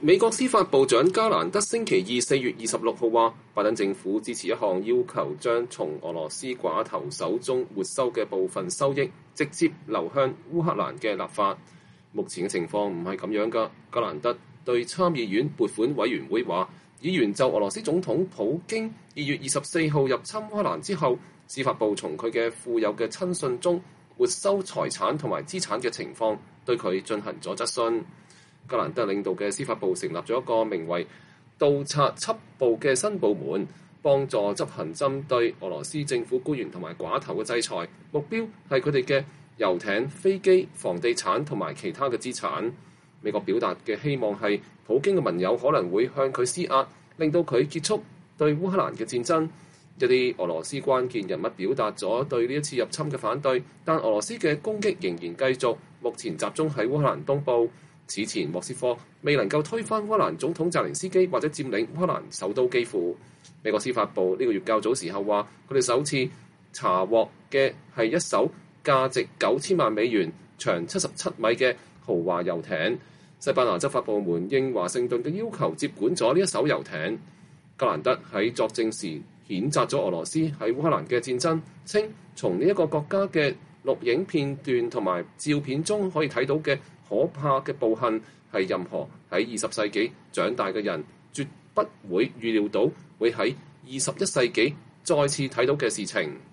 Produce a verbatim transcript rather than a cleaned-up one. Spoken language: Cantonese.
美國司法部長加蘭德星期二四月二十六號話，拜登政府支持一項要求將從俄羅斯寡頭手中沒收嘅部分收益直接流向烏克蘭嘅立法。目前嘅情況唔係咁樣㗎。加蘭德對參議院撥款委員會話，議員就俄羅斯總統普京二月二十四號入侵烏克蘭之後，司法部從佢嘅富有嘅親信中沒收財產同埋資產嘅情況，對佢進行咗質詢。加蘭德領導嘅司法部成立咗一個名為盜賊緝捕嘅新部門，幫助執行針對俄羅斯政府官員同埋寡頭嘅制裁，目標係佢哋嘅遊艇、飛機、房地產同埋其他嘅資產。美國表達嘅希望係普京嘅盟友可能會向佢施壓，令到佢結束對烏克蘭嘅戰爭。一啲俄羅斯關鍵人物表達咗對呢一次入侵嘅反對，但俄羅斯嘅攻擊仍然繼續，目前集中喺烏克蘭東部。此前莫斯科未能夠推翻烏克蘭總統澤連斯基或者佔領烏克蘭首都基輔。美國司法部呢個月較早時候話，佢哋首次查獲嘅係一艘價值九千萬美元、長七十七米嘅豪華遊艇。西班牙執法部門應華盛頓嘅要求接管咗呢一艘遊艇。加蘭德喺作證時譴責咗俄羅斯喺烏克蘭嘅戰爭，稱從呢一個國家嘅錄影片段同埋照片中可以睇到嘅可怕嘅暴行係任何喺二十世紀長大嘅人絕不會預料到會喺二十一世紀再次睇到嘅事情。